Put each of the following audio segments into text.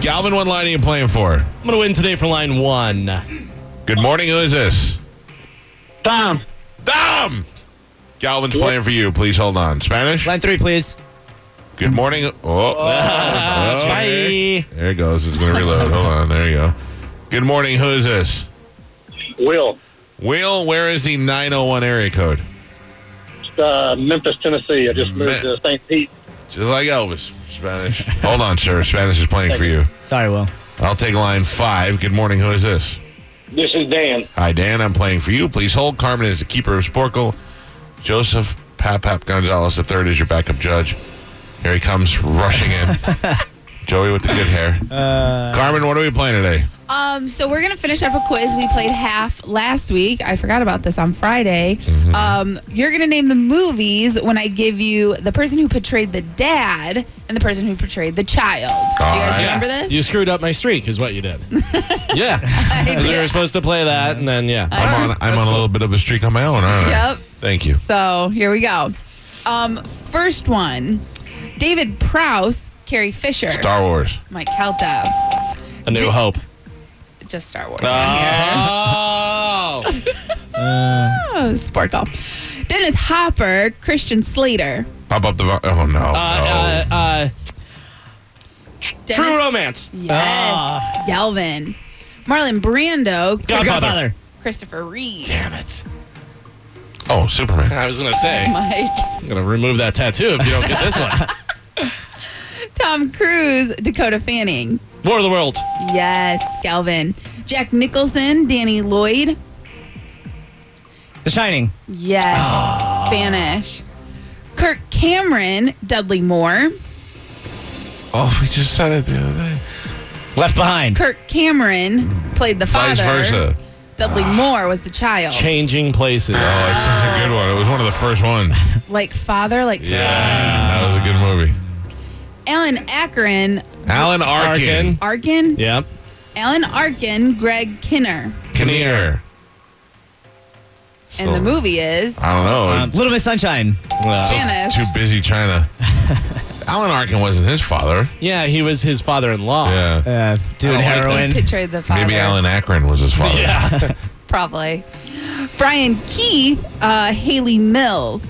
Galvin, what line are you playing for? I'm going to win today for line 1. Good morning. Who is this? Tom. Dom! Galvin's playing for you. Please hold on. Spanish? Line 3, please. Good morning. Oh. Bye. There it goes. It's going to reload. Hold on. There you go. Good morning. Who is this? Will. Will, where is the 901 area code? Memphis, Tennessee. I just moved to St. Pete. Just like Elvis. Spanish. Hold on, sir. Spanish is playing for you. Sorry, Will. I'll take line 5. Good morning. Who is this? This is Dan. Hi, Dan. I'm playing for you. Please hold. Carmen is the keeper of Sporkle. Joseph Pap Gonzalez III is your backup judge. Here he comes, rushing in. Joey with the good hair. Carmen, what are we playing today? So we're going to finish up a quiz. We played half last week. I forgot about this on Friday. You're going to name the movies when I give you the person who portrayed the dad and the person who portrayed the child. Do you guys remember this? You screwed up my streak is what you did. Yeah. Because we were supposed to play that, and then, yeah. I'm on a little bit of a streak on my own, aren't I? Yep. Thank you. So here we go. First one, David Prowse, Carrie Fisher, Star Wars. Mike Kelta. A New Hope. Just Star Wars. Oh! Oh, Sporkle. Dennis Hopper, Christian Slater. Pop up the... Oh, no. True Romance. Yes. Galvin. Marlon Brando. Godfather. Christopher Reeve. Damn it. Oh, Superman. I was going to say. Mike. I'm going to remove that tattoo if you don't get this one. Tom Cruise, Dakota Fanning. War of the World. Yes, Galvin. Jack Nicholson, Danny Lloyd. The Shining. Yes, Spanish. Kirk Cameron, Dudley Moore. Oh, we just said it the other day. Left Behind. Kirk Cameron played the father. Vice versa. Dudley Moore was the child. Changing Places. Oh, it's such a good one. It was one of the first ones. Like father, like son. That was a good movie. Alan Arkin. Alan Arkin. Arkin? Yep. Alan Arkin, Greg Kinnear. Kinnear. And the movie is I don't know. Little Miss Sunshine. Spanish. Too busy China. Alan Arkin wasn't his father. Yeah, he was his father-in-law. Yeah. Doing I don't like heroin. He portrayed the father. Maybe Alan Akron was his father. Yeah. Probably. Brian Keith, Haley Mills.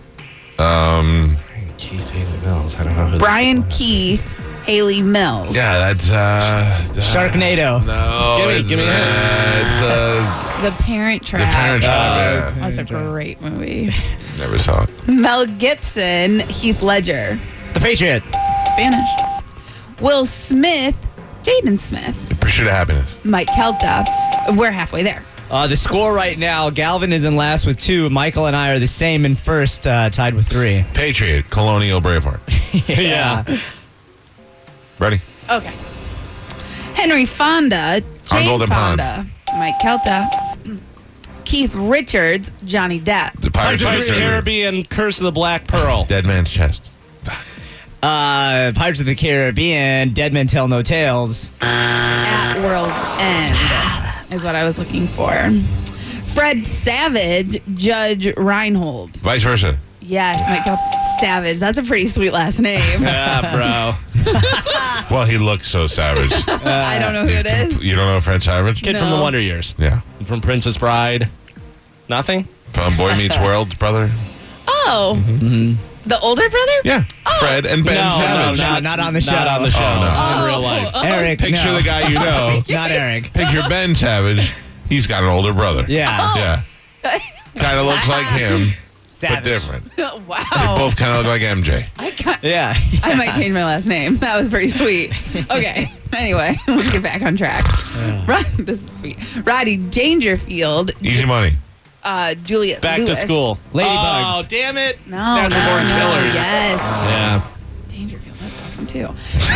Keith Haley Mills. I don't know who Brian Keith, Haley Mills. Yeah, that's Sharknado. No, Give me a hint. it's The Parent Trap. The Parent Trap. That's a great movie. Never saw it. Mel Gibson, Heath Ledger. The Patriot. Spanish. Will Smith, Jaden Smith. The Pursuit of Happiness. Mike Kelta. We're halfway there. The score right now, Galvin is in last with 2. Michael and I are the same in first, tied with 3. Patriot, Colonial Braveheart. Yeah. Ready? Okay. Henry Fonda, Jane Golden Pond. Fonda. Mike Kelta. Keith Richards, Johnny Depp. The Pirates of the Pirates of the Caribbean. Caribbean, Curse of the Black Pearl. Dead Man's Chest. Pirates of the Caribbean, Dead Men Tell No Tales. At World's End is what I was looking for. Fred Savage, Judge Reinhold. Vice versa. Yes, Mike Kelta. Savage. That's a pretty sweet last name. Yeah, bro. Well, he looks so savage. I don't know who it is. You don't know Fred Savage? Kid from No. the Wonder Years. Yeah. From Princess Bride. Nothing? From Boy Meets World, brother. Oh. The older brother? Yeah. Fred and Ben Savage. not on the show. Not on the show. Oh, no. In real life. Eric, Picture no. the guy you know. Not Eric. Picture Ben Savage. He's got an older brother. Yeah. Yeah. Kind of looks like him, Savage. but different. They Wow. both kind of look like MJ. Yeah. I might change my last name. That was pretty sweet. Okay. Anyway, let's get back on track. This is sweet. Roddy Dangerfield. Easy money. Juliet Back Lewis. to school. Ladybugs. Oh, damn it. No, Natural no, Born no. Killers. Yes. Yeah. Dangerfield. That's awesome, too.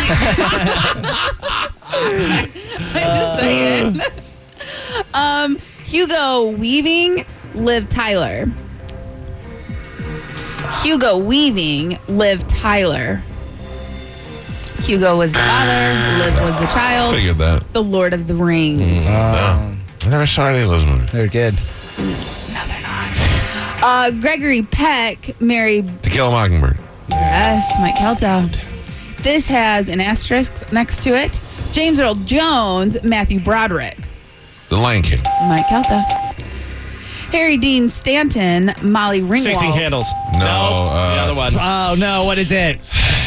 I'm just saying. Hugo Weaving, Liv Tyler. Hugo Weaving, Liv Tyler. Hugo was the father. Liv was the child. Figured that. The Lord of the Rings. No. I never saw any of those movies. They're good. No, they're not. Gregory Peck married. To Kill a Mockingbird. Yes, Mike Kelta. This has an asterisk next to it. James Earl Jones, Matthew Broderick. The Lion King. Mike Kelta. Harry Dean Stanton, Molly Ringwald. 16 Candles. No, the other one. Oh, no. What is it?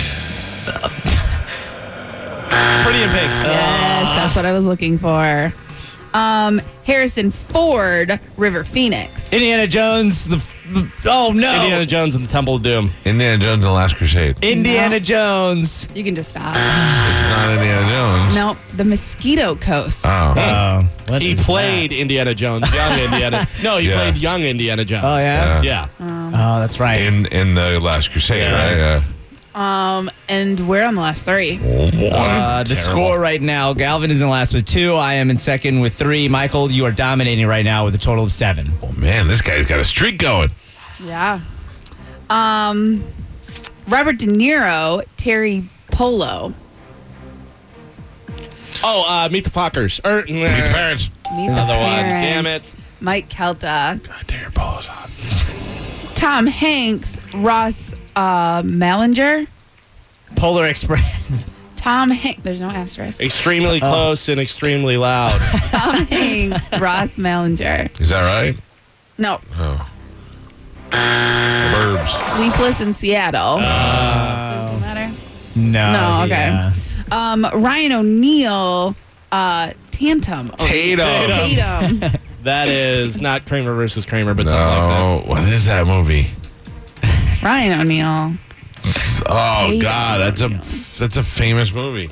Pretty in Pink. Yes, that's what I was looking for. Harrison Ford, River Phoenix. Indiana Jones. Oh, no. Indiana Jones and the Temple of Doom. Indiana Jones and the Last Crusade. Indiana Jones. You can just stop. It's not Indiana Jones. Nope, The Mosquito Coast. Oh. What He is played Indiana Jones, young Indiana. No, he Yeah. played young Indiana Jones. that? Oh, yeah? Yeah. Oh, that's right. In the Last Crusade, Yeah. right? Yeah. And we're on the last three. The score right now, Galvin is in last with 2. I am in second with 3. Michael, you are dominating right now with a total of 7. Oh, man, this guy's got a streak going. Yeah. Robert De Niro, Terry Polo. Oh, Meet the Fockers. Meet the Parents. Meet the Another one. Parents. Damn it. Mike Kelta. God damn, Paul's hot. Tom Hanks, Ross Malinger. Polar Express. Tom Hanks. There's no asterisk. Extremely close and extremely loud. Tom Hanks, Ross Malinger. Is that right? No. Oh. Verbs. Sleepless in Seattle. Doesn't matter. No. Okay. Ryan O'Neal, Tatum. Tatum. That is not Kramer versus Kramer, but something like No, what is that movie? Ryan O'Neal. Oh Tatum. God, that's a famous movie.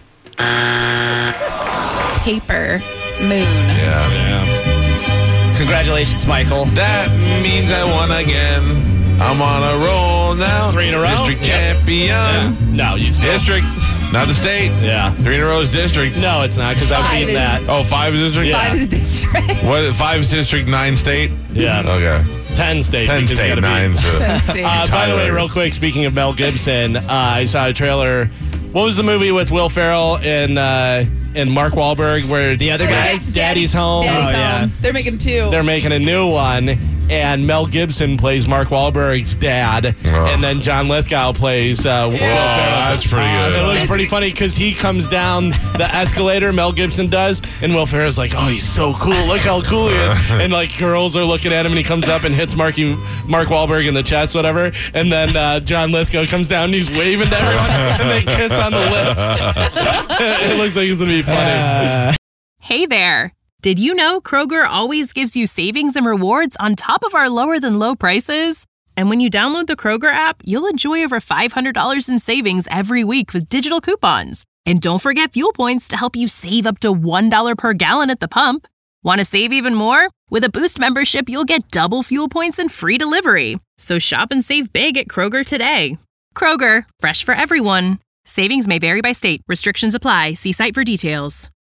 Paper Moon. Yeah. that. Yeah. Congratulations, Michael. That means I won again. I'm on a roll now. It's 3 in a row? District Yep. champion. No, you still. District, not the state. Yeah. 3 in a row is district. No, it's not, because I've 5 beaten is- that. Oh, 5 is district. Yeah. 5 is district. What? 5 is district, 9 state. Yeah. Okay. 10 state. 10 because you state, gotta be- 9. So. By the way, Tyler. real quick, speaking of Mel Gibson, I saw a trailer. What was the movie with Will Ferrell and Mark Wahlberg where The other guys? Daddy's Home? Daddy's Oh, yeah. Home. They're making 2. They're making a new one, and Mel Gibson plays Mark Wahlberg's dad, and then John Lithgow plays Will Ferrell. that's pretty It good. looks pretty funny because he comes down the escalator, Mel Gibson does, and Will Ferrell's like, oh, he's so cool. Look how cool he is. And like girls are looking at him, and he comes up and hits Mark Wahlberg in the chest, whatever. And then John Lithgow comes down, and he's waving to everyone, and they kiss on the lips. It looks like it's going to be funny. Hey there! Did you know Kroger always gives you savings and rewards on top of our lower than low prices? And when you download the Kroger app, you'll enjoy over $500 in savings every week with digital coupons. And don't forget fuel points to help you save up to $1 per gallon at the pump. Want to save even more? With a Boost membership, you'll get double fuel points and free delivery. So shop and save big at Kroger today. Kroger, fresh for everyone. Savings may vary by state. Restrictions apply. See site for details.